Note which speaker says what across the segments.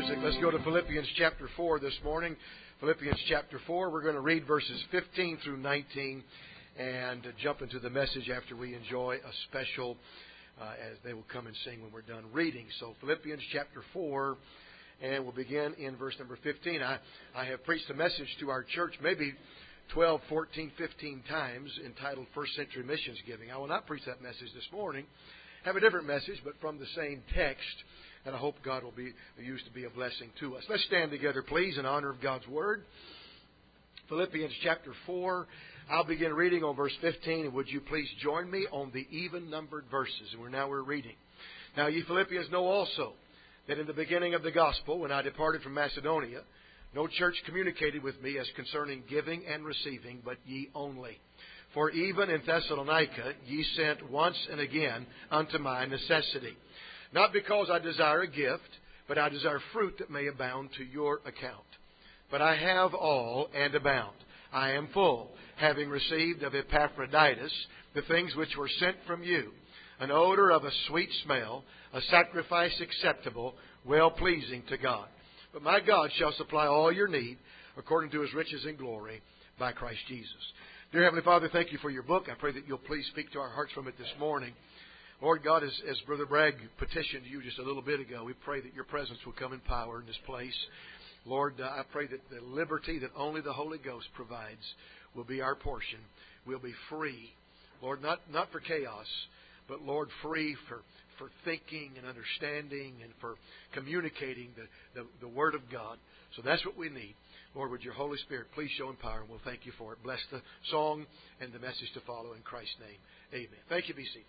Speaker 1: music, let's go to Philippians chapter 4 this morning. Philippians chapter 4, we're going to read verses 15 through 19 and jump into the message after we enjoy a special, as they will come and sing when we're done reading. So Philippians chapter 4, and we'll begin in verse number 15. I have preached a message to our church maybe 12, 14, 15 times entitled First Century Missions Giving. I will not preach that message this morning. I have a different message, but from the same text. And I hope God will be used to be a blessing to us. Let's stand together, please, in honor of God's Word. Philippians chapter 4. I'll begin reading on verse 15. And would you please join me on the even-numbered verses? And we're reading. Now, ye Philippians know also that in the beginning of the gospel, when I departed from Macedonia, no church communicated with me as concerning giving and receiving, but ye only. For even in Thessalonica ye sent once and again unto my necessity. Not because I desire a gift, but I desire fruit that may abound to your account. But I have all and abound. I am full, having received of Epaphroditus the things which were sent from you, an odor of a sweet smell, a sacrifice acceptable, well-pleasing to God. But my God shall supply all your need according to His riches and glory by Christ Jesus. Dear Heavenly Father, thank you for your book. I pray that you'll please speak to our hearts from it this morning. Lord God, as Brother Bragg petitioned you just a little bit ago, we pray that your presence will come in power in this place. Lord, I pray that the liberty that only the Holy Ghost provides will be our portion. We'll be free, Lord, not for chaos, but Lord, free for thinking and understanding and for communicating the Word of God. So that's what we need. Lord, would your Holy Spirit please show in power, and we'll thank you for it. Bless the song and the message to follow in Christ's name. Amen. Thank you. Be seated.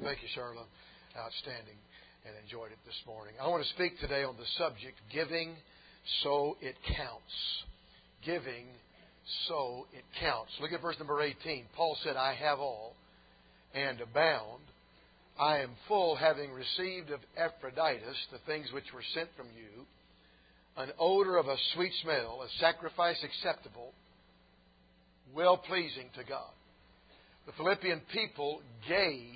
Speaker 1: Thank you, Charlotte. Outstanding, and enjoyed it this morning. I want to speak today on the subject, giving so it counts. Giving so it counts. Look at verse number 18. Paul said, I have all and abound. I am full, having received of Epaphroditus the things which were sent from you, an odor of a sweet smell, a sacrifice acceptable, well-pleasing to God. The Philippian people gave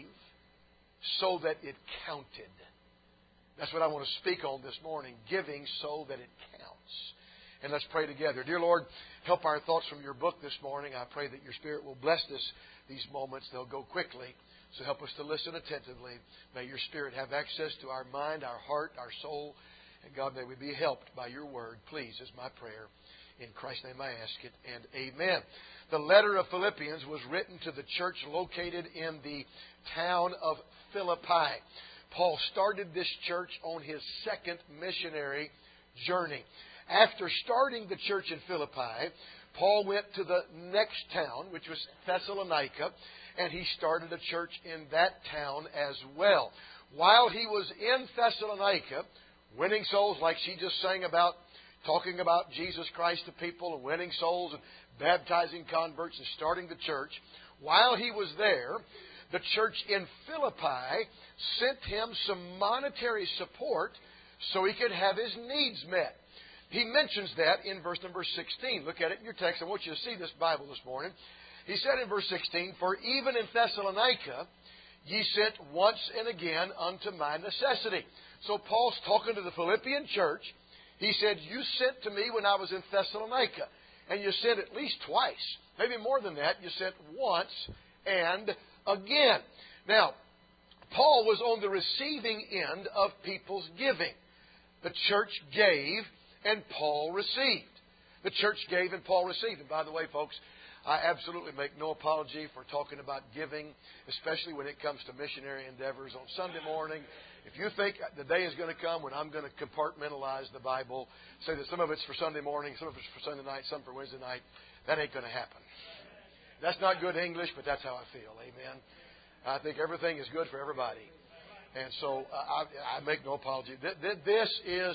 Speaker 1: so that it counted. That's what I want to speak on this morning, giving so that it counts. And let's pray together. Dear Lord, help our thoughts from your book this morning. I pray that your Spirit will bless these moments. They'll go quickly. So help us to listen attentively. May your Spirit have access to our mind, our heart, our soul. And God, may we be helped by your word. Please, is my prayer. In Christ's name I ask it, and amen. The letter of Philippians was written to the church located in the town of Philippi. Paul started this church on his second missionary journey. After starting the church in Philippi, Paul went to the next town, which was Thessalonica, and he started a church in that town as well. While he was in Thessalonica, winning souls like she just sang about, talking about Jesus Christ to people and winning souls and baptizing converts and starting the church, while he was there, the church in Philippi sent him some monetary support so he could have his needs met. He mentions that in verse number 16. Look at it in your text. I want you to see this Bible this morning. He said in verse 16, For even in Thessalonica ye sent once and again unto my necessity. So Paul's talking to the Philippian church. He said, you sent to me when I was in Thessalonica. And you sent at least twice. Maybe more than that. You sent once and again. Now, Paul was on the receiving end of people's giving. The church gave and Paul received. The church gave and Paul received. And by the way, folks, I absolutely make no apology for talking about giving, especially when it comes to missionary endeavors on Sunday morning. If you think the day is going to come when I'm going to compartmentalize the Bible, say that some of it's for Sunday morning, some of it's for Sunday night, some for Wednesday night, that ain't going to happen. That's not good English, but that's how I feel. Amen. I think everything is good for everybody. And so I make no apology. This is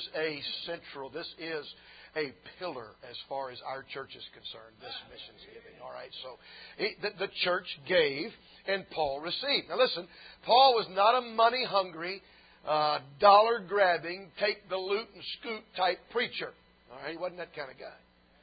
Speaker 1: this is a pillar as far as our church is concerned, this missions giving. All right, so the church gave and Paul received. Now listen, Paul was not a money-hungry, dollar-grabbing, take the loot and scoot type preacher. All right, he wasn't that kind of guy.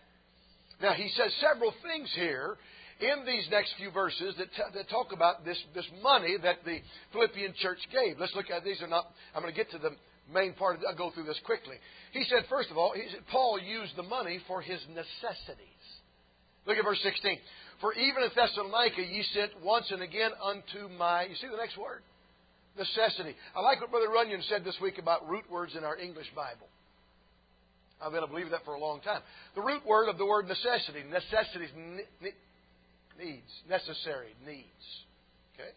Speaker 1: Now he says several things here in these next few verses that talk about this money that the Philippian church gave. Let's look at these. I'm going to get to the main part of it. I'll go through this quickly. He said, first of all, Paul used the money for his necessities. Look at verse 16. For even in Thessalonica ye sent once and again unto my, you see the next word? Necessity. I like what Brother Runyon said this week about root words in our English Bible. I've been a believer of that for a long time. The root word of the word necessity. Necessity is needs. Necessary needs. Okay?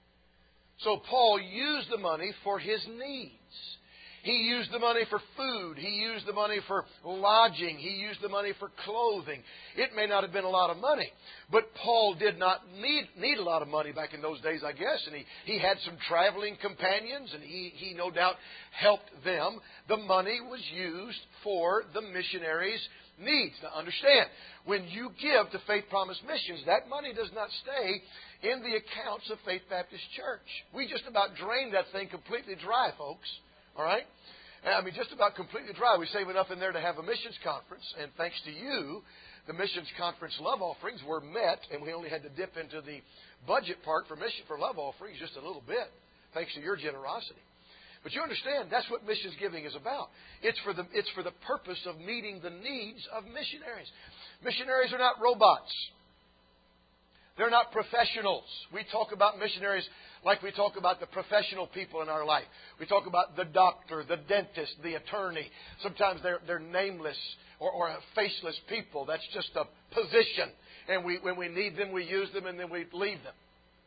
Speaker 1: So Paul used the money for his needs. He used the money for food. He used the money for lodging. He used the money for clothing. It may not have been a lot of money, but Paul did not need a lot of money back in those days, I guess. And he had some traveling companions, and he no doubt helped them. The money was used for the missionaries' needs. Now understand, when you give to Faith Promise Missions, that money does not stay in the accounts of Faith Baptist Church. We just about drained that thing completely dry, folks. All right? I mean, just about completely dry. We save enough in there to have a missions conference. And thanks to you, the missions conference love offerings were met. And we only had to dip into the budget part for love offerings just a little bit. Thanks to your generosity. But you understand, that's what missions giving is about. It's for the purpose of meeting the needs of missionaries. Missionaries are not robots. They're not professionals. We talk about missionaries like we talk about the professional people in our life. We talk about the doctor, the dentist, the attorney. Sometimes they're nameless or faceless people. That's just a position. And when we need them, we use them, and then we leave them.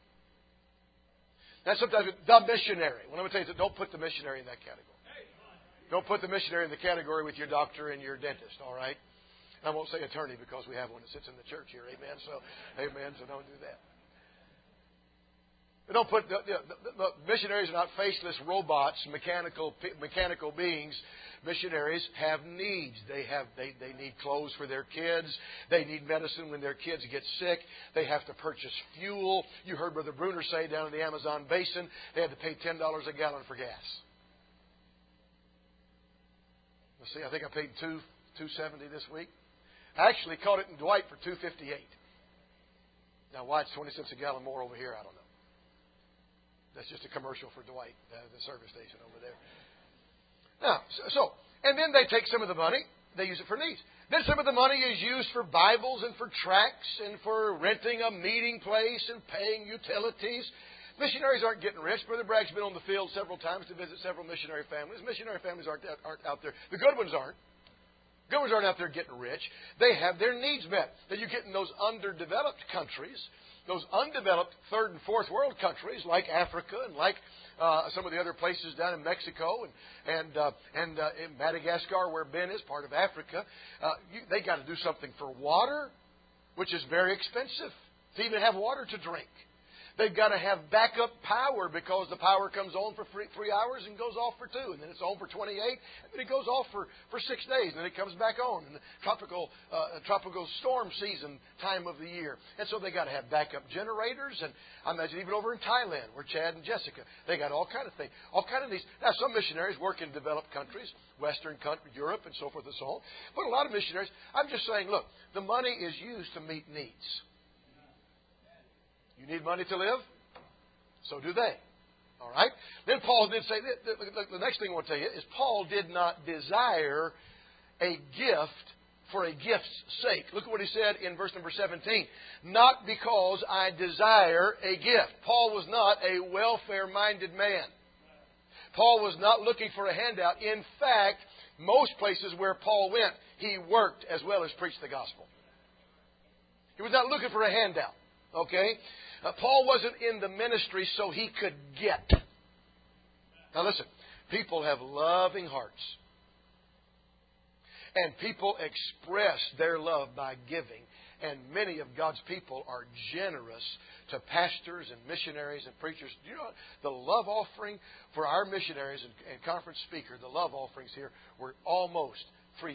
Speaker 1: Now, sometimes the missionary. Well, let me tell you, don't put the missionary in that category. Don't put the missionary in the category with your doctor and your dentist, all right? I won't say attorney because we have one that sits in the church here, amen? So don't do that. Don't put missionaries are not faceless robots, mechanical beings. Missionaries have needs. They need clothes for their kids. They need medicine when their kids get sick. They have to purchase fuel. You heard Brother Bruner say down in the Amazon basin they had to pay $10 a gallon for gas. Let's see, I think I paid $2.70 this week. I actually caught it in Dwight for $2.58. Now why it's 20 cents a gallon more over here, I don't know. That's just a commercial for Dwight, the service station over there. Now, and then they take some of the money, they use it for needs. Then some of the money is used for Bibles and for tracts and for renting a meeting place and paying utilities. Missionaries aren't getting rich. Brother Bragg's been on the field several times to visit several missionary families. Missionary families aren't out there. The good ones aren't. Good ones aren't out there getting rich. They have their needs met. Now you get in those underdeveloped countries, those undeveloped third and fourth world countries like Africa and like some of the other places down in Mexico and in Madagascar, where Ben is, part of Africa. They got to do something for water, which is very expensive to even have water to drink. They've got to have backup power because the power comes on for 3 hours and goes off for 2. And then it's on for 28. And then it goes off for 6 days. And then it comes back on in the tropical storm season time of the year. And so they got to have backup generators. And I imagine even over in Thailand, where Chad and Jessica, they got all kind of things. All kind of these. Now, some missionaries work in developed countries, Western country, Europe, and so forth and so on. But a lot of missionaries, I'm just saying, look, the money is used to meet needs. You need money to live? So do they. All right? Then Paul did say, the next thing I want to tell you is Paul did not desire a gift for a gift's sake. Look at what he said in verse number 17. Not because I desire a gift. Paul was not a welfare-minded man. Paul was not looking for a handout. In fact, most places where Paul went, he worked as well as preached the gospel. He was not looking for a handout. Okay? Paul wasn't in the ministry so he could get. Now listen, people have loving hearts. And people express their love by giving. And many of God's people are generous to pastors and missionaries and preachers. Do you know the love offering for our missionaries and conference speaker, the love offerings here were almost $3,000.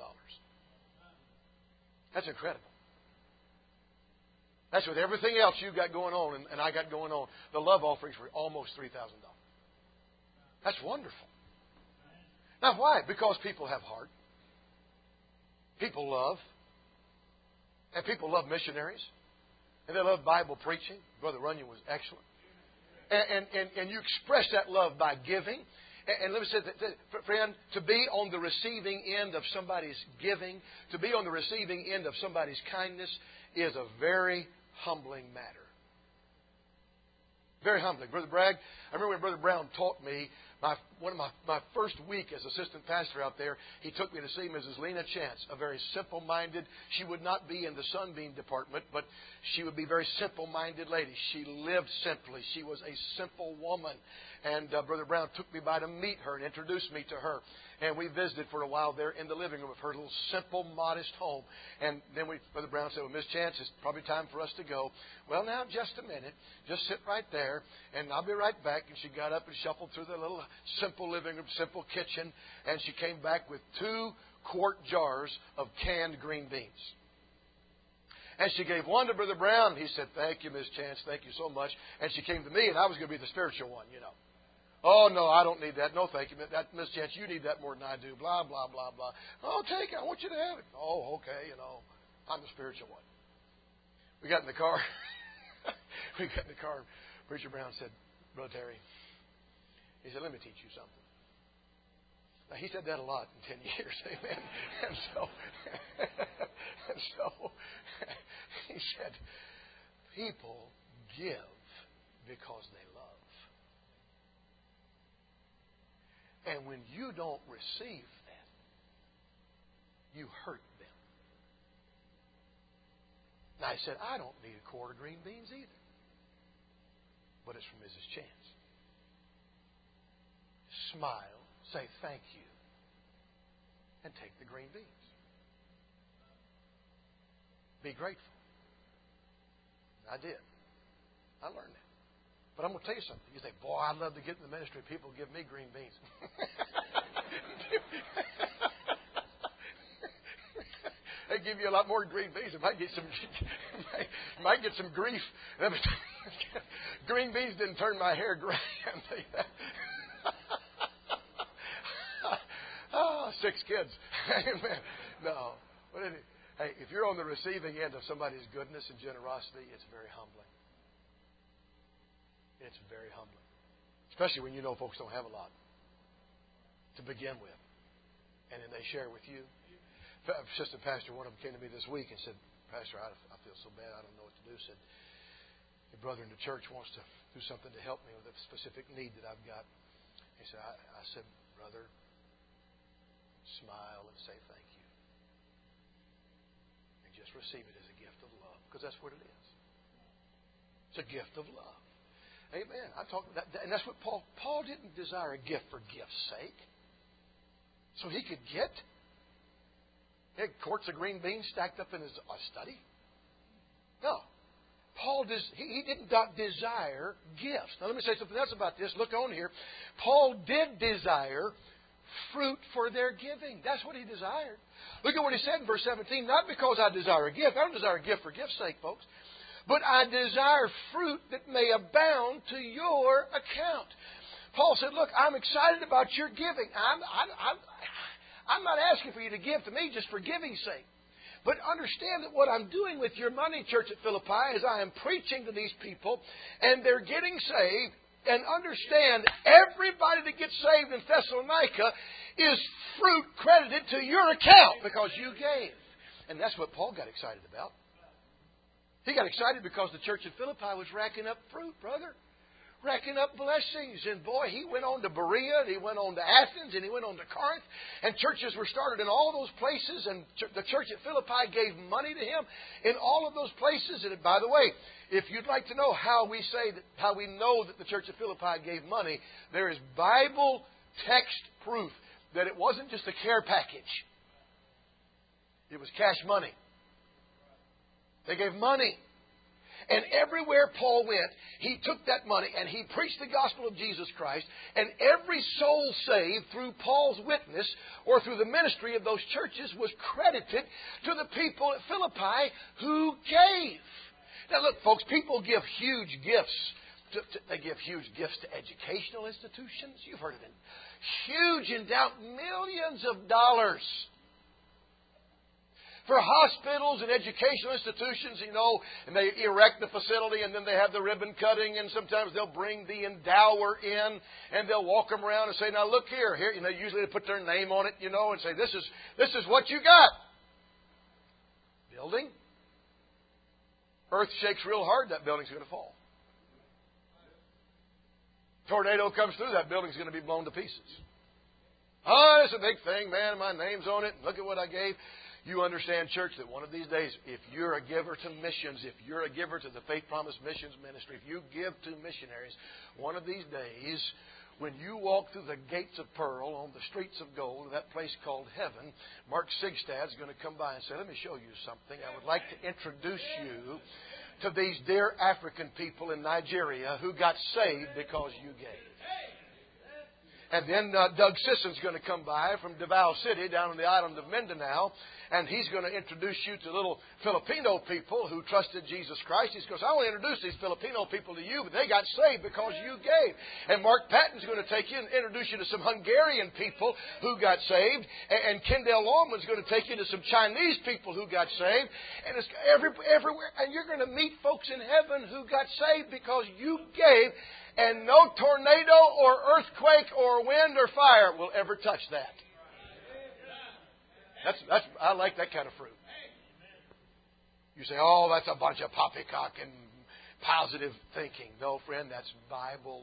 Speaker 1: That's incredible. That's with everything else you got going on and I got going on. The love offerings were almost $3,000. That's wonderful. Now, why? Because people have heart. People love. And people love missionaries. And they love Bible preaching. Brother Runyon was excellent. And you express that love by giving. And let me say, friend, to be on the receiving end of somebody's giving, to be on the receiving end of somebody's kindness is a very humbling matter. Very humbling. Brother Bragg, I remember when Brother Brown taught me, one of my first week as assistant pastor out there, he took me to see Mrs. Lena Chance, a very simple-minded, she would not be in the Sunbeam department, but she would be a very simple-minded lady. She lived simply. She was a simple woman. And Brother Brown took me by to meet her and introduced me to her. And we visited for a while there in the living room of her little simple, modest home. And then Brother Brown said, well, Miss Chance, it's probably time for us to go. Well, now, just a minute. Just sit right there, and I'll be right back. And she got up and shuffled through the little simple living room, simple kitchen, and she came back with 2 quart jars of canned green beans. And she gave one to Brother Brown. He said, thank you, Miss Chance. Thank you so much. And she came to me, and I was going to be the spiritual one, you know. Oh, no, I don't need that. No, thank you. Miss Chance, you need that more than I do. Blah, blah, blah, blah. Oh, take it. I want you to have it. Oh, okay, you know. I'm the spiritual one. We got in the car. Preacher Brown said, Brother Terry, he said, let me teach you something. Now, he said that a lot in 10 years. Amen. And so he said, people give because they love. And when you don't receive that, you hurt them. Now, I said, I don't need a quart of green beans either. But it's from Mrs. Chance. Smile, say thank you, and take the green beans. Be grateful. I did. I learned that. But I'm going to tell you something. You think, boy, I'd love to get in the ministry. People give me green beans. They give you a lot more green beans. It might get some grief. Green beans didn't turn my hair gray. I'll tell you that. Oh, 6 kids. Amen. No. But hey, if you're on the receiving end of somebody's goodness and generosity, it's very humbling. It's very humbling. Especially when you know folks don't have a lot to begin with. And then they share with you. Assistant pastor, one of them came to me this week and said, Pastor, I feel so bad, I don't know what to do. Said, your brother in the church wants to do something to help me with a specific need that I've got. He said, I said, brother, smile and say thank you. And just receive it as a gift of love. Because that's what it is. It's a gift of love. Amen. I talk about that, and that's what Paul didn't desire a gift for gift's sake. So he could get. He had quarts of green beans stacked up in his study. No. Paul he did not desire gifts. Now let me say something else about this. Look on here. Paul did desire fruit for their giving. That's what he desired. Look at what he said in verse 17. Not because I desire a gift. I don't desire a gift for gift's sake, folks. But I desire fruit that may abound to your account. Paul said, look, I'm excited about your giving. I'm not asking for you to give to me just for giving's sake. But understand that what I'm doing with your money, church at Philippi, is I am preaching to these people, and they're getting saved. And understand, everybody that gets saved in Thessalonica is fruit credited to your account because you gave. And that's what Paul got excited about. He got excited because the church at Philippi was racking up fruit, brother. Racking up blessings. And boy, he went on to Berea, and he went on to Athens, and he went on to Corinth. And churches were started in all those places. And the church at Philippi gave money to him in all of those places. And by the way, if you'd like to know how we know that the church at Philippi gave money, there is Bible text proof that it wasn't just a care package. It was cash money. They gave money. And everywhere Paul went, he took that money and he preached the gospel of Jesus Christ. And every soul saved through Paul's witness or through the ministry of those churches was credited to the people at Philippi who gave. Now look, folks, people give huge gifts. They give huge gifts to educational institutions. You've heard of it. Huge endowment, millions of dollars. For hospitals and educational institutions, and they erect the facility, and then they have the ribbon cutting, and sometimes they'll bring the endower in, and they'll walk them around and say, now look here. Usually they put their name on it, and say, this is what you got. Building. Earth shakes real hard, that building's going to fall. Tornado comes through, that building's going to be blown to pieces. Oh, it's a big thing, man. My name's on it. Look at what I gave. You understand, church, that one of these days, if you're a giver to missions, if you're a giver to the Faith Promise Missions Ministry, if you give to missionaries, one of these days, when you walk through the gates of pearl on the streets of gold, that place called heaven, Mark Sigstad's going to come by and say, let me show you something. I would like to introduce you to these dear African people in Nigeria who got saved because you gave. And then Doug Sisson's going to come by from Davao City down on the island of Mindanao, and he's going to introduce you to little Filipino people who trusted Jesus Christ. He goes, I want to introduce these Filipino people to you, but they got saved because you gave. And Mark Patton's going to take you and introduce you to some Hungarian people who got saved. And Kendall Longman's going to take you to some Chinese people who got saved. And it's everywhere. And you're going to meet folks in heaven who got saved because you gave. And no tornado or earthquake or wind or fire will ever touch that. I like that kind of fruit. You say, oh, that's a bunch of poppycock and positive thinking. No, friend, that's Bible.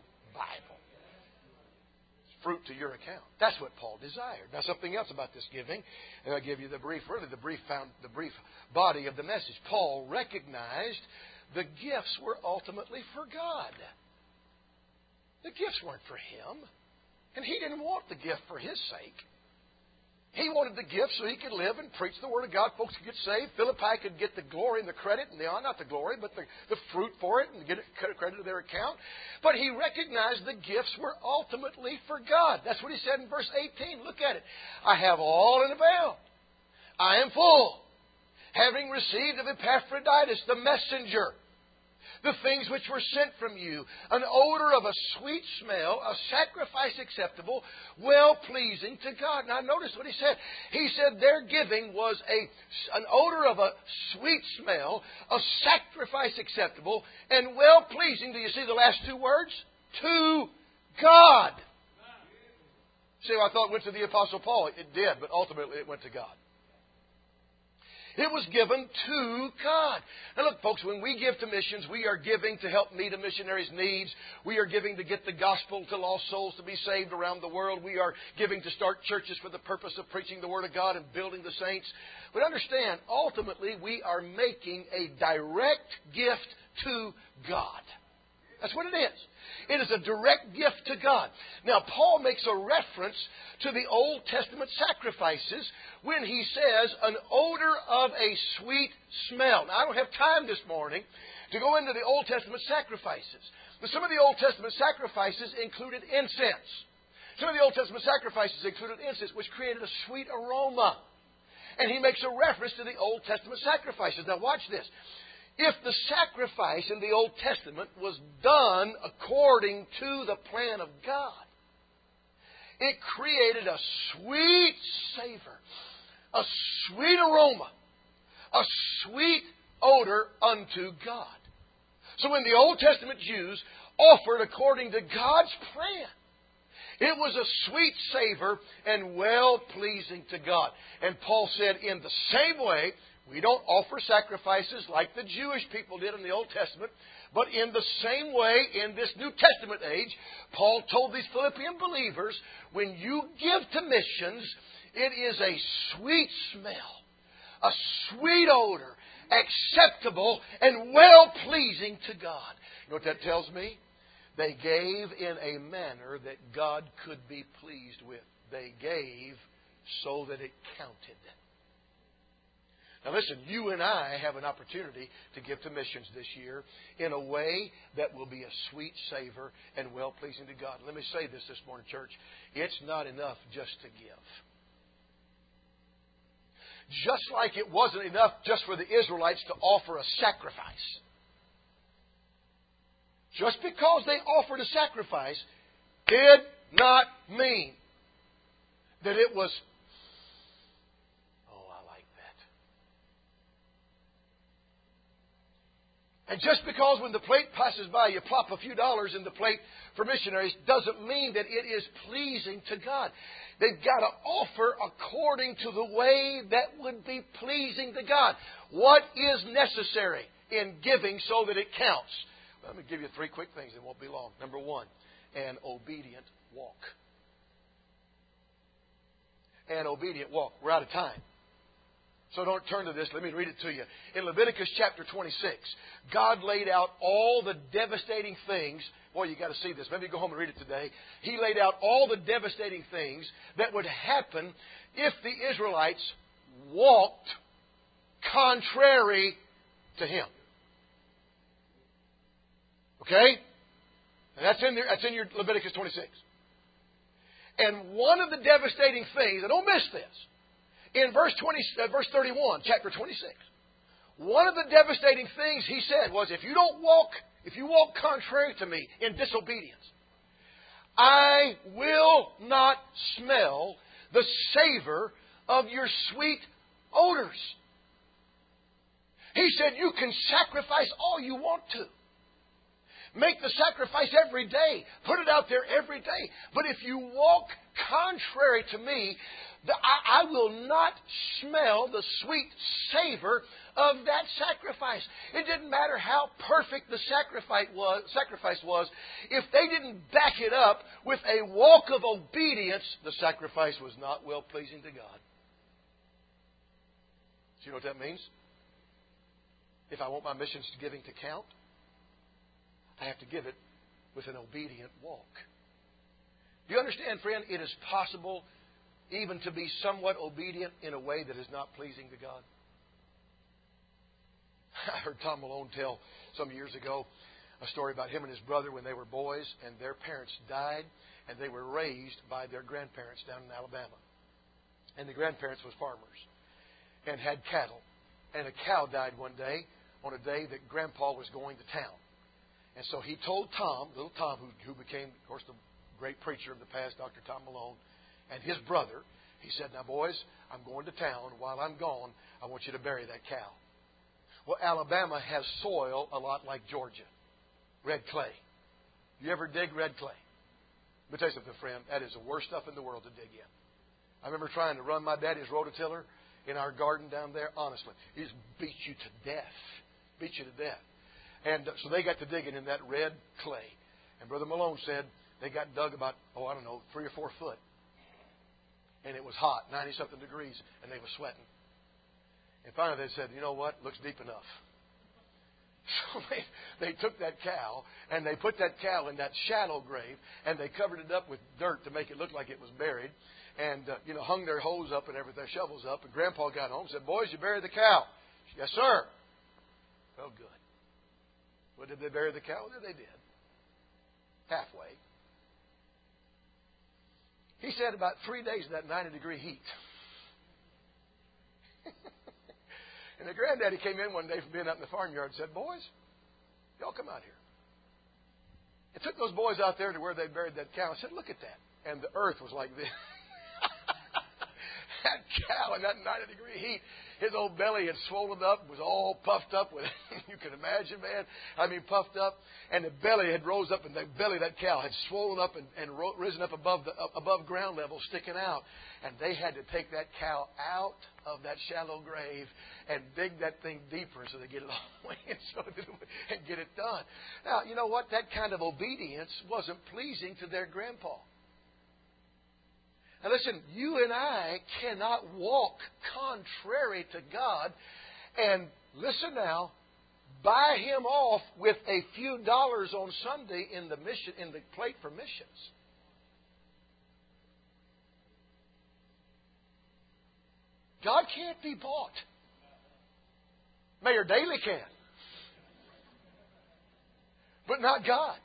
Speaker 1: It's fruit to your account. That's what Paul desired. Now, something else about this giving, and I'll give you the brief body of the message. Paul recognized the gifts were ultimately for God. The gifts weren't for him. And he didn't want the gift for his sake. He wanted the gift so he could live and preach the Word of God. Folks could get saved. Philippi could get the glory and the credit, and not the glory, but the fruit for it, and get it credit to their account. But he recognized the gifts were ultimately for God. That's what he said in verse 18. Look at it. I have all in abound. I am full, having received of Epaphroditus, the messenger, the things which were sent from you, an odor of a sweet smell, a sacrifice acceptable, well-pleasing to God. Now notice what he said. He said their giving was an odor of a sweet smell, a sacrifice acceptable, and well-pleasing. Do you see the last two words? To God. See, I thought it went to the Apostle Paul. It did, but ultimately it went to God. It was given to God. Now look, folks, when we give to missions, we are giving to help meet a missionary's needs. We are giving to get the gospel to lost souls to be saved around the world. We are giving to start churches for the purpose of preaching the Word of God and building the saints. But understand, ultimately, we are making a direct gift to God. That's what it is. It is a direct gift to God. Now, Paul makes a reference to the Old Testament sacrifices when he says an odor of a sweet smell. Now, I don't have time this morning to go into the Old Testament sacrifices. But some of the Old Testament sacrifices included incense. Some of the Old Testament sacrifices included incense, which created a sweet aroma. And he makes a reference to the Old Testament sacrifices. Now, watch this. If the sacrifice in the Old Testament was done according to the plan of God, it created a sweet savor, a sweet aroma, a sweet odor unto God. So when the Old Testament Jews offered according to God's plan, it was a sweet savor and well-pleasing to God. And Paul said, in the same way, we don't offer sacrifices like the Jewish people did in the Old Testament, but in the same way, in this New Testament age, Paul told these Philippian believers, when you give to missions, it is a sweet smell, a sweet odor, acceptable and well-pleasing to God. You know what that tells me? They gave in a manner that God could be pleased with. They gave so that it counted. Now listen, you and I have an opportunity to give to missions this year in a way that will be a sweet savor and well-pleasing to God. Let me say this morning, church. It's not enough just to give. Just like it wasn't enough just for the Israelites to offer a sacrifice. Just because they offered a sacrifice did not mean that it was, and just because when the plate passes by, you plop a few dollars in the plate for missionaries, doesn't mean that it is pleasing to God. They've got to offer according to the way that would be pleasing to God. What is necessary in giving so that it counts? Let me give you 3 quick things. It won't be long. Number 1, an obedient walk. An obedient walk. We're out of time, so don't turn to this. Let me read it to you. In Leviticus chapter 26, God laid out all the devastating things. Boy, you got to see this. Maybe go home and read it today. He laid out all the devastating things that would happen if the Israelites walked contrary to Him. Okay? And that's in there. That's in your Leviticus 26. And one of the devastating things, and don't miss this, in verse 31, chapter 26, one of the devastating things he said was, if you walk contrary to me in disobedience, I will not smell the savor of your sweet odors. He said, you can sacrifice all you want to. Make the sacrifice every day. Put it out there every day. But if you walk contrary to me, I will not smell the sweet savor of that sacrifice. It didn't matter how perfect the sacrifice was. If they didn't back it up with a walk of obedience, the sacrifice was not well-pleasing to God. Do you know what that means? If I want my missions giving to count, I have to give it with an obedient walk. Do you understand, friend? It is possible even to be somewhat obedient in a way that is not pleasing to God? I heard Tom Malone tell some years ago a story about him and his brother when they were boys, and their parents died, and they were raised by their grandparents down in Alabama. And the grandparents was farmers and had cattle. And a cow died one day on a day that Grandpa was going to town. And so he told Tom, little Tom, who became, of course, the great preacher of the past, Dr. Tom Malone, and his brother, he said, now, boys, I'm going to town. While I'm gone, I want you to bury that cow. Well, Alabama has soil a lot like Georgia. Red clay. You ever dig red clay? Let me tell you something, friend. That is the worst stuff in the world to dig in. I remember trying to run my daddy's rototiller in our garden down there. Honestly, it just beat you to death. Beat you to death. And so they got to digging in that red clay. And Brother Malone said they got dug about, 3 or 4 foot. And it was hot, 90-something degrees, and they were sweating. And finally they said, you know what? Looks deep enough. So they took that cow, and they put that cow in that shallow grave, and they covered it up with dirt to make it look like it was buried, and hung their hose up and everything, their shovels up. And Grandpa got home and said, boys, you buried the cow. Yes, sir. Oh, good. Well, did they bury the cow? Yeah, they did. Halfway. He said about 3 days in that 90-degree heat. And the granddaddy came in one day from being out in the farmyard and said, boys, y'all come out here. And took those boys out there to where they buried that cow and said, look at that. And the earth was like this. That cow in that 90-degree heat, his old belly had swollen up, was all puffed up with, you can imagine, man. I mean, puffed up. And the belly had rose up, and the belly of that cow had swollen up and risen up above ground level, sticking out. And they had to take that cow out of that shallow grave and dig that thing deeper so they get it all the way in and get it done. Now, you know what? That kind of obedience wasn't pleasing to their grandpa. Now listen, you and I cannot walk contrary to God and, listen now, buy Him off with a few dollars on Sunday in the plate for missions. God can't be bought. Mayor Daley can. But not God.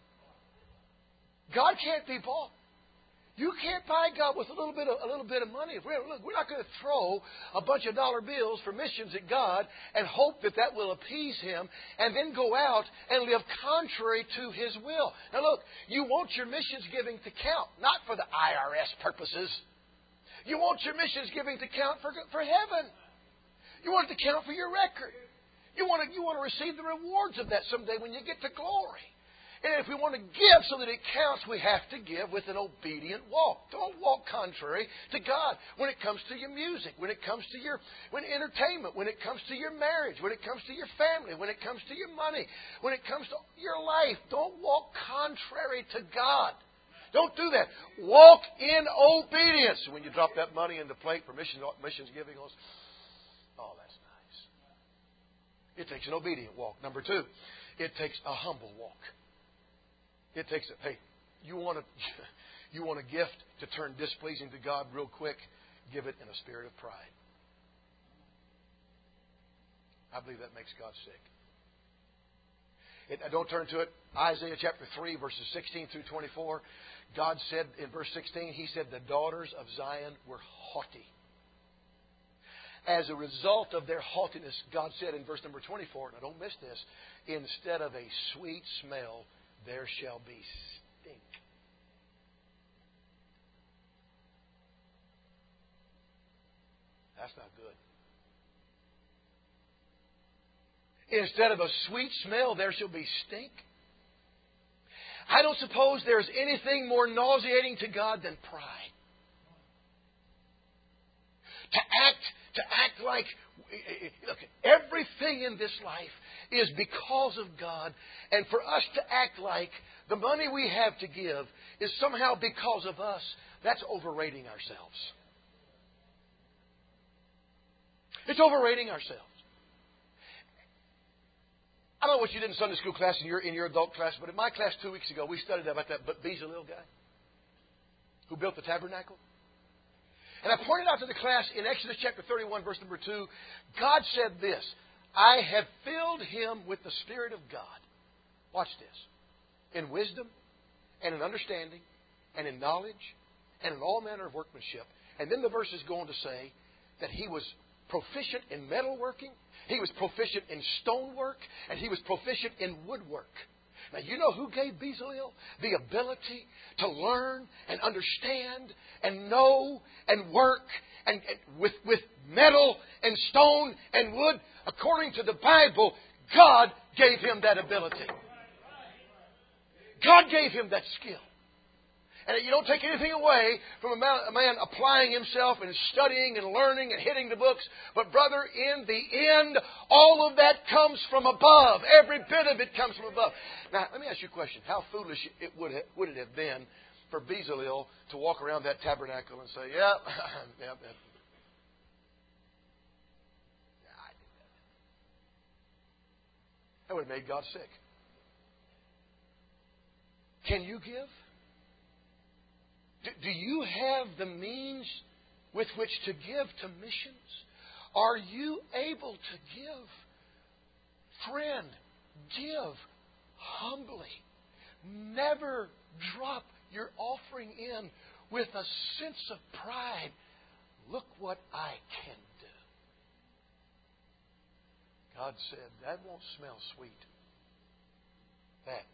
Speaker 1: God can't be bought. You can't buy God with a little bit of money. We're not going to throw a bunch of dollar bills for missions at God and hope that will appease Him and then go out and live contrary to His will. Now look, you want your missions giving to count, not for the IRS purposes. You want your missions giving to count for heaven. You want it to count for your record. You want to receive the rewards of that someday when you get to glory. And if we want to give so that it counts, we have to give with an obedient walk. Don't walk contrary to God when it comes to your music, when it comes to your entertainment, when it comes to your marriage, when it comes to your family, when it comes to your money, when it comes to your life. Don't walk contrary to God. Don't do that. Walk in obedience. When you drop that money in the plate for missions giving, oh, that's nice. It takes an obedient walk. Number 2, it takes a humble walk. It takes you want a gift to turn displeasing to God real quick, give it in a spirit of pride. I believe that makes God sick. Don't turn to it. Isaiah chapter 3, verses 16 through 24. God said in verse 16, He said, the daughters of Zion were haughty. As a result of their haughtiness, God said in verse number 24, now don't miss this, instead of a sweet smell, there shall be stink. That's not good. Instead of a sweet smell, there shall be stink. I don't suppose there's anything more nauseating to God than pride. To act like, look, everything in this life is because of God, and for us to act like the money we have to give is somehow because of us, that's overrating ourselves. It's overrating ourselves. I don't know what you did in Sunday school class in your adult class, but in my class 2 weeks ago, we studied about that Bezalel guy who built the tabernacle. And I pointed out to the class in Exodus chapter 31, verse number 2, God said this, I have filled him with the Spirit of God. Watch this. In wisdom and in understanding and in knowledge and in all manner of workmanship. And then the verse is going to say that he was proficient in metalworking, he was proficient in stonework, and he was proficient in woodwork. Now, you know who gave Bezalel the ability to learn and understand and know and work and with metal and stone and wood? According to the Bible, God gave him that ability. God gave him that skill. And you don't take anything away from a man applying himself and studying and learning and hitting the books. But brother, in the end, all of that comes from above. Every bit of it comes from above. Now, let me ask you a question. How foolish would it have been for Bezalel to walk around that tabernacle and say, yeah, that would have made God sick. Can you give? Do you have the means with which to give to missions? Are you able to give? Friend, give humbly. Never drop your offering in with a sense of pride. Look what I can do. God said, that won't smell sweet. That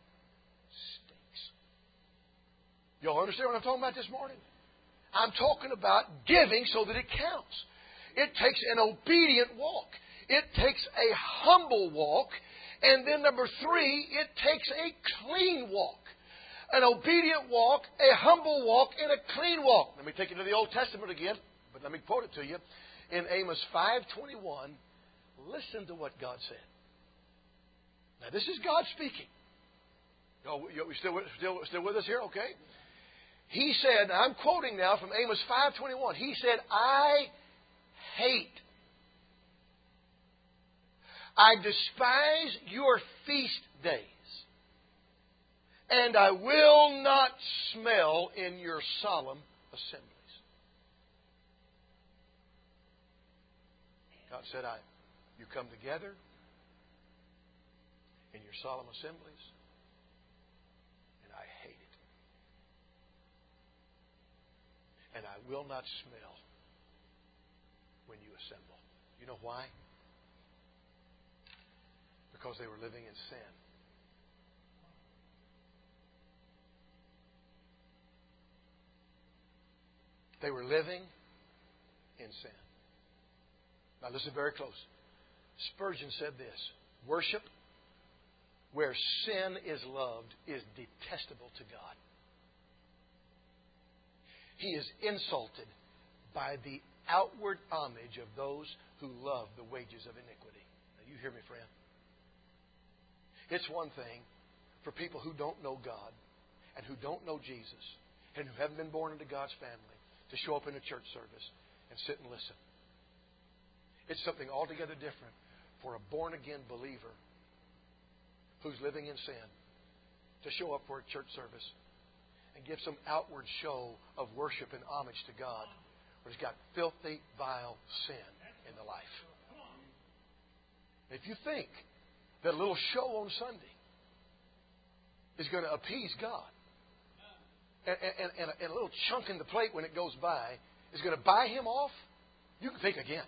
Speaker 1: y'all understand what I'm talking about this morning? I'm talking about giving so that it counts. It takes an obedient walk. It takes a humble walk. And then number 3, it takes a clean walk. An obedient walk, a humble walk, and a clean walk. Let me take you to the Old Testament again, but let me quote it to you. In Amos 5:21, listen to what God said. Now, this is God speaking. You still with us here? Okay. He said, I'm quoting now from Amos 5:21. He said, I despise your feast days, and I will not smell in your solemn assemblies. God said, you come together in your solemn assemblies, and I hate it. And I will not smell when you assemble. You know why? Because they were living in sin. They were living in sin. Now listen very close. Spurgeon said this, worship where sin is loved is detestable to God. He is insulted by the outward homage of those who love the wages of iniquity. Now, you hear me, friend? It's one thing for people who don't know God and who don't know Jesus and who haven't been born into God's family to show up in a church service and sit and listen. It's something altogether different for a born-again believer who's living in sin to show up for a church service and give some outward show of worship and homage to God, but it's got filthy, vile sin in the life. If you think that a little show on Sunday is going to appease God, and a little chunk in the plate when it goes by is going to buy Him off, you can think again.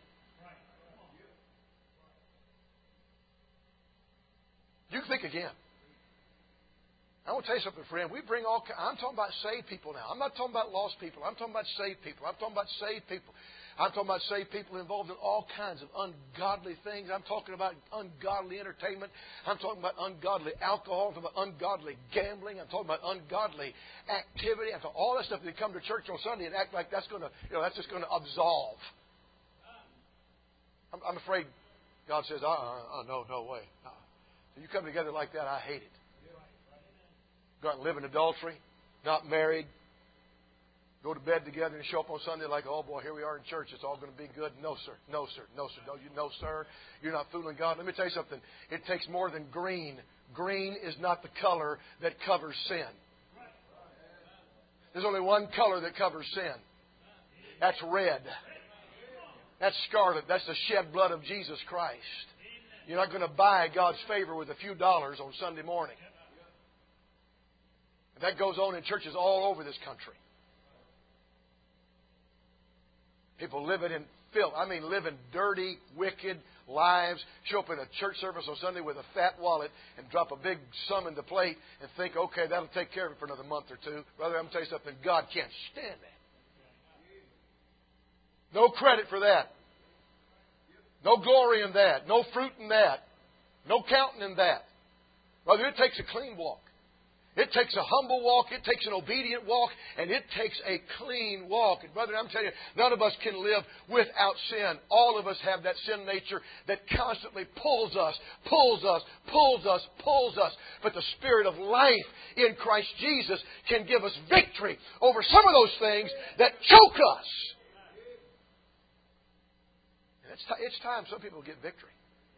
Speaker 1: You can think again. I want to tell you something, friend. I'm talking about saved people now. I'm not talking about lost people. I'm talking about saved people. I'm talking about saved people. I'm talking about saved people involved in all kinds of ungodly things. I'm talking about ungodly entertainment. I'm talking about ungodly alcohol. I'm talking about ungodly gambling. I'm talking about ungodly activity. I'm talking all that stuff. They come to church on Sunday and act like that's going to, that's just going to absolve. I'm afraid God says, no way. So you come together like that, I hate it. Go out and live in adultery, not married, go to bed together and show up on Sunday like, oh boy, here we are in church. It's all going to be good. No, sir. No, sir. No, sir. No, sir. You're not fooling God. Let me tell you something. It takes more than green. Green is not the color that covers sin. There's only one color that covers sin. That's red. That's scarlet. That's the shed blood of Jesus Christ. You're not going to buy God's favor with a few dollars on Sunday morning. And that goes on in churches all over this country. People living in filth. I mean, living dirty, wicked lives. Show up in a church service on Sunday with a fat wallet and drop a big sum in the plate and think, okay, that'll take care of it for another month or two. Brother, I'm going to tell you something. God can't stand that. No credit for that. No glory in that. No fruit in that. No counting in that. Brother, it takes a clean walk. It takes a humble walk. It takes an obedient walk. And it takes a clean walk. And brother, I'm telling you, none of us can live without sin. All of us have that sin nature that constantly pulls us. But the Spirit of life in Christ Jesus can give us victory over some of those things that choke us. And it's time some people get victory.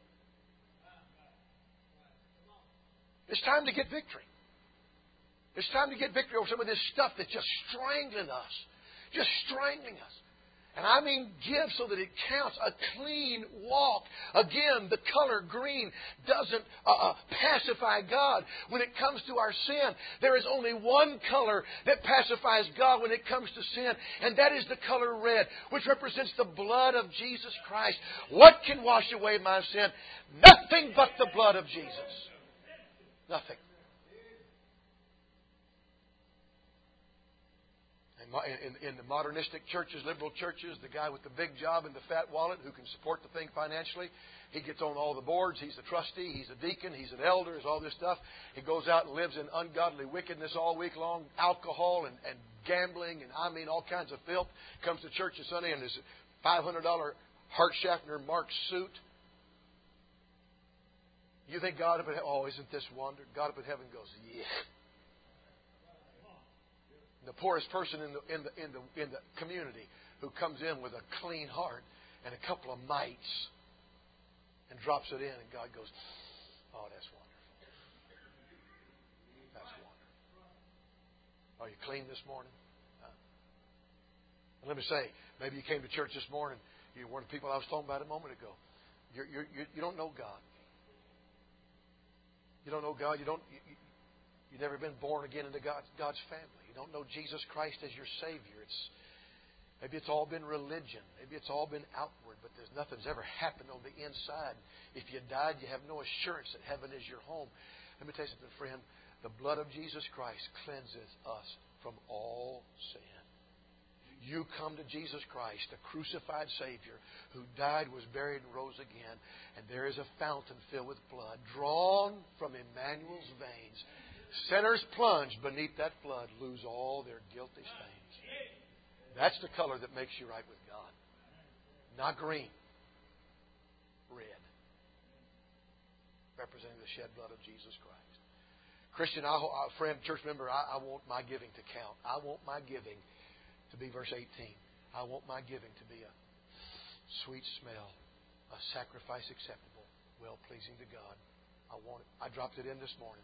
Speaker 1: It's time to get victory. It's time to get victory over some of this stuff that's just strangling us. Just strangling us. And I mean give so that it counts. A clean walk. Again, the color green doesn't pacify God when it comes to our sin. There is only one color that pacifies God when it comes to sin, and that is the color red, which represents the blood of Jesus Christ. What can wash away my sin? Nothing but the blood of Jesus. Nothing. In the modernistic churches, liberal churches, the guy with the big job and the fat wallet who can support the thing financially, he gets on all the boards. He's a trustee. He's a deacon. He's an elder. He's all this stuff. He goes out and lives in ungodly wickedness all week long, alcohol and gambling and all kinds of filth. Comes to church on Sunday in his $500 Hart Schaffner Mark suit. You think God up in heaven, isn't this wonder? God up in heaven goes, yeah. The poorest person in the community who comes in with a clean heart and a couple of mites and drops it in, and God goes, oh, that's wonderful. That's wonderful. Are you clean this morning? And let me say, maybe you came to church this morning. You're one of the people I was talking about a moment ago. You don't know God. You don't know God. You've never been born again into God's family. You don't know Jesus Christ as your Savior. Maybe it's all been religion. Maybe it's all been outward, but nothing's ever happened on the inside. If you died, you have no assurance that heaven is your home. Let me tell you something, friend. The blood of Jesus Christ cleanses us from all sin. You come to Jesus Christ, the crucified Savior, who died, was buried, and rose again, and there is a fountain filled with blood, drawn from Emmanuel's veins. Sinners plunged beneath that flood lose all their guilty stains. That's the color that makes you right with God. Not green. Red. Representing the shed blood of Jesus Christ. Christian, friend, church member, I want my giving to count. I want my giving to be verse 18. I want my giving to be a sweet smell, a sacrifice acceptable, well-pleasing to God. I want it. I dropped it in this morning.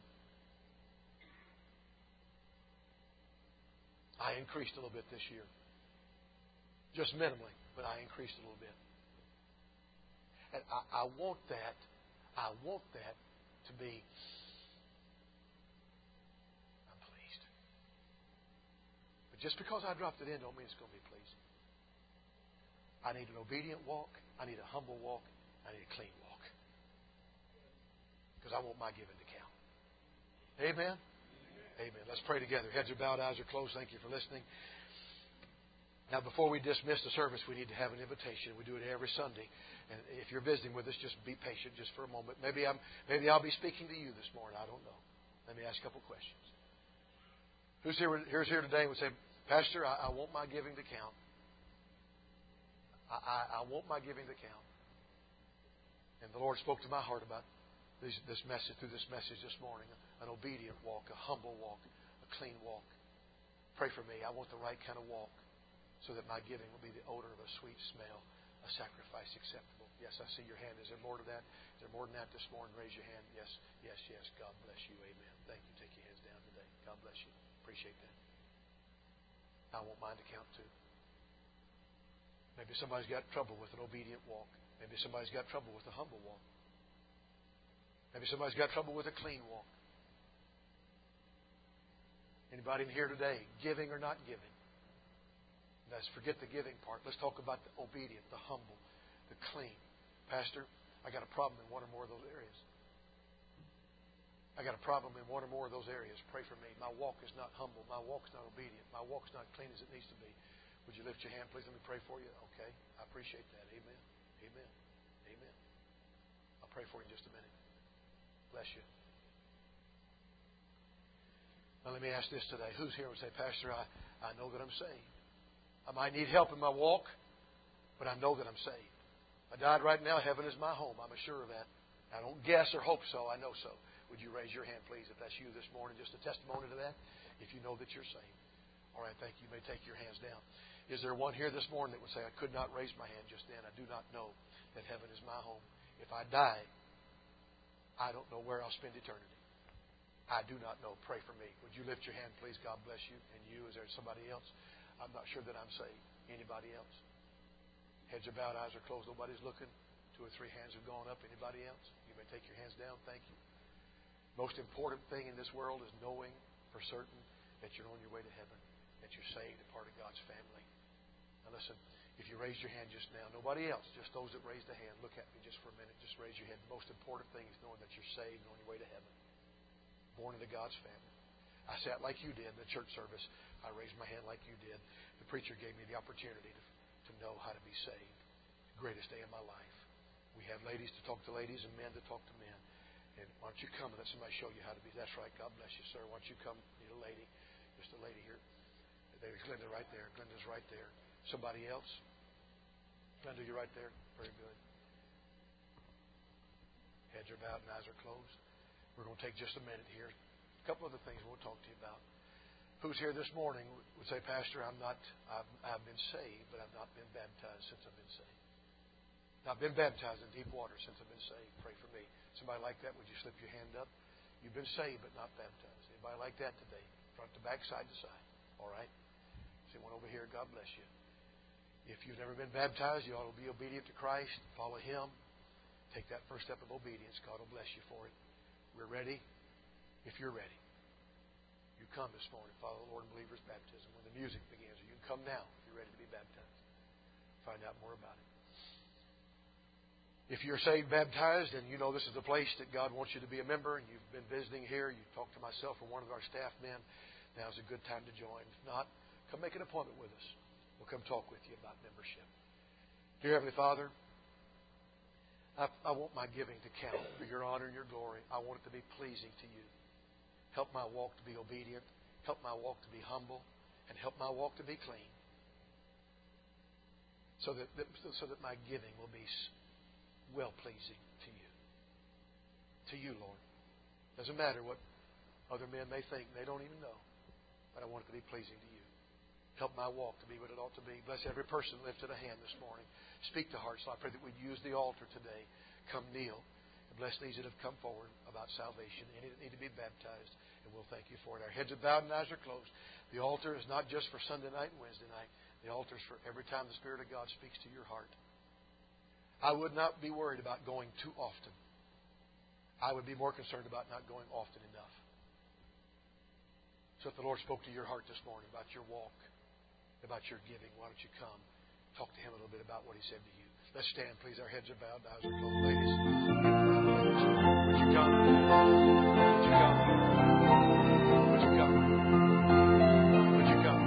Speaker 1: I increased a little bit this year. Just minimally, but I increased a little bit. And I want that to be, I'm pleased. But just because I dropped it in don't mean it's going to be pleasing. I need an obedient walk. I need a humble walk. I need a clean walk. Because I want my giving to count. Amen? Amen. Let's pray together. Heads are bowed, eyes are closed. Thank you for listening. Now, before we dismiss the service, we need to have an invitation. We do it every Sunday. And if you're visiting with us, just be patient just for a moment. Maybe I'll be speaking to you this morning. I don't know. Let me ask a couple questions. Who's here today and would say, Pastor, I want my giving to count. I want my giving to count. And the Lord spoke to my heart about this message, through this message this morning. An obedient walk, a humble walk, a clean walk. Pray for me. I want the right kind of walk so that my giving will be the odor of a sweet smell, a sacrifice acceptable. Yes, I see your hand. Is there more to that? Is there more than that this morning? Raise your hand. Yes, yes, yes. God bless you. Amen. Thank you. Take your hands down today. God bless you. Appreciate that. I want mine to count too. Maybe somebody's got trouble with an obedient walk. Maybe somebody's got trouble with a humble walk. Maybe somebody's got trouble with a clean walk. Anybody in here today, giving or not giving? Let's forget the giving part. Let's talk about the obedient, the humble, the clean. Pastor, I got a problem in one or more of those areas. I got a problem in one or more of those areas. Pray for me. My walk is not humble. My walk is not obedient. My walk is not clean as it needs to be. Would you lift your hand, please? Let me pray for you. Okay. I appreciate that. Amen. Amen. Amen. I'll pray for you in just a minute. Bless you. Now let me ask this today. Who's here and say, Pastor, I know that I'm saved. I might need help in my walk, but I know that I'm saved. I died right now. Heaven is my home. I'm assured of that. I don't guess or hope so. I know so. Would you raise your hand, please, if that's you this morning? Just a testimony to that, if you know that you're saved. All right, thank you. You may take your hands down. Is there one here this morning that would say, I could not raise my hand just then. I do not know that heaven is my home. If I die, I don't know where I'll spend eternity. I do not know. Pray for me. Would you lift your hand, please? God bless you. And you, is there somebody else? I'm not sure that I'm saved. Anybody else? Heads are bowed, eyes are closed. Nobody's looking. 2 or 3 hands have gone up. Anybody else? You may take your hands down. Thank you. Most important thing in this world is knowing for certain that you're on your way to heaven, that you're saved, a part of God's family. Now listen, if you raised your hand just now, nobody else, just those that raised a hand, look at me just for a minute. Just raise your hand. The most important thing is knowing that you're saved and on your way to heaven. Born into God's family. I sat like you did in the church service. I raised my hand like you did. The preacher gave me the opportunity to know how to be saved. The greatest day of my life. We have ladies to talk to ladies and men to talk to men. And why don't you come and let somebody show you how to be. That's right. God bless you, sir. Why don't you come? Need a lady. Just a lady here. There's Glenda right there. Glenda's right there. Somebody else? Glenda, you're right there. Very good. Heads are bowed and eyes are closed. We're going to take just a minute here. A couple other things we'll talk to you about. Who's here this morning would say, Pastor, I've been saved, but I've not been baptized since I've been saved. I've been baptized in deep water since I've been saved. Pray for me. Somebody like that, would you slip your hand up? You've been saved, but not baptized. Anybody like that today? Front to back, side to side. All right? See one over here. God bless you. If you've never been baptized, you ought to be obedient to Christ. Follow Him. Take that first step of obedience. God will bless you for it. We're ready. If you're ready, you come this morning. Follow the Lord in believer's baptism. When the music begins, you can come now if you're ready to be baptized. Find out more about it. If you're saved, baptized, and you know this is the place that God wants you to be a member, and you've been visiting here, you've talked to myself or one of our staff men, now's a good time to join. If not, come make an appointment with us. We'll come talk with you about membership. Dear Heavenly Father, I want my giving to count for your honor and your glory. I want it to be pleasing to you. Help my walk to be obedient. Help my walk to be humble. And help my walk to be clean. So that my giving will be well-pleasing to you. To you, Lord. Doesn't matter what other men may think. They don't even know. But I want it to be pleasing to you. Help my walk to be what it ought to be. Bless every person that lifted a hand this morning. Speak to hearts. So I pray that we'd use the altar today. Come kneel. And bless these that have come forward about salvation. Any that need to be baptized. And we'll thank you for it. Our heads are bowed and eyes are closed. The altar is not just for Sunday night and Wednesday night. The altar is for every time the Spirit of God speaks to your heart. I would not be worried about going too often. I would be more concerned about not going often enough. So if the Lord spoke to your heart this morning about your walk, about your giving, why don't you come? Talk to Him a little bit about what He said to you. Let's stand, please. Our heads are bowed, eyes are closed. Ladies, would you come? Would you come? Would you come? Would you come?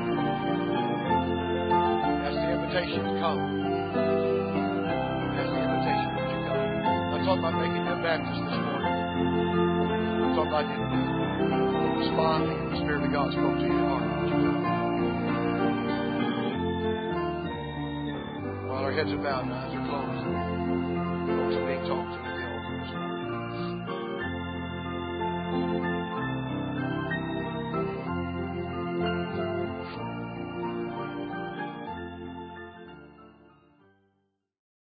Speaker 1: That's the invitation to come. That's the invitation. Would you come? I'm talking about making you a Baptist this morning. I'm talking about you responding. The Spirit of God spoke to your heart. Would you come? While our heads are bowed and eyes are closed, folks are being talked to.